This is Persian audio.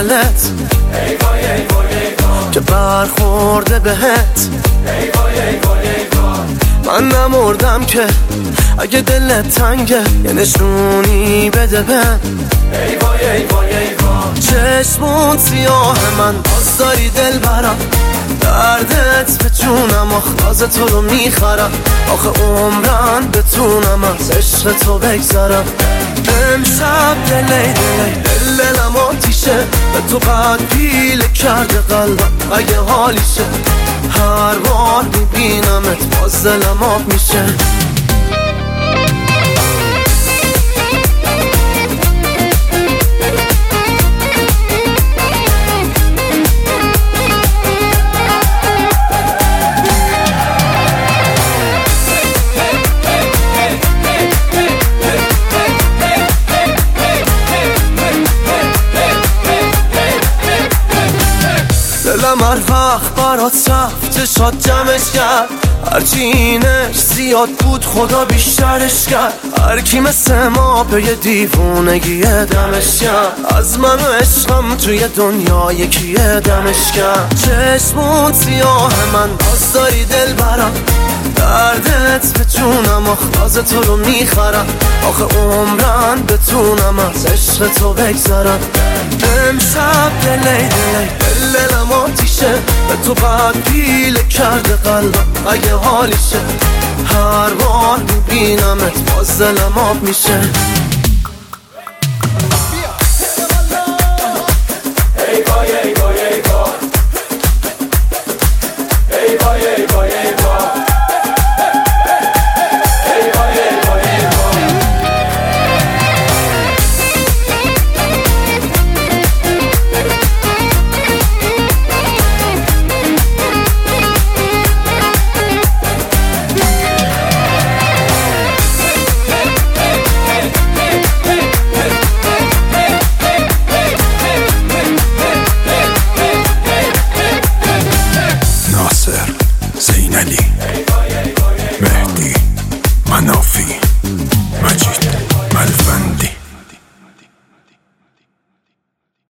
دلت که برخورده بهت. من نمردم که اگه دلت تنگه یه نشونی بده بهم. چشمون سیاه من باز داری دل برم، دردت به جونم آخ تو رو میخرم. آخه عمرن بتونم از عشق تو بگذرم. امشب دلم آتیشه، به تو قد پیله کرده قلبم اگه حالیشه. هر بار میبینمت باز دلم آب میشه. دلم هر وقت برات رفته شاد جمعش کرد، هرچی اینش زیاد بود خدا بیشترش کرد. هر کی مثل ما به یه دیوونگی دمش کرد، از من و عشقم توی دنیا یکی دمش کرد. چشمون سیاه من باز داری دل برم، دردت به جونم آخ تو رو میخرم. آخه عمرن بتونم از عشق تو بگذرم. امشب دلم آتیشه، به تو قد پیله کرده قلبم اگه حالیشه. هر بار میبینمت باز دلم آب میشه. زینالی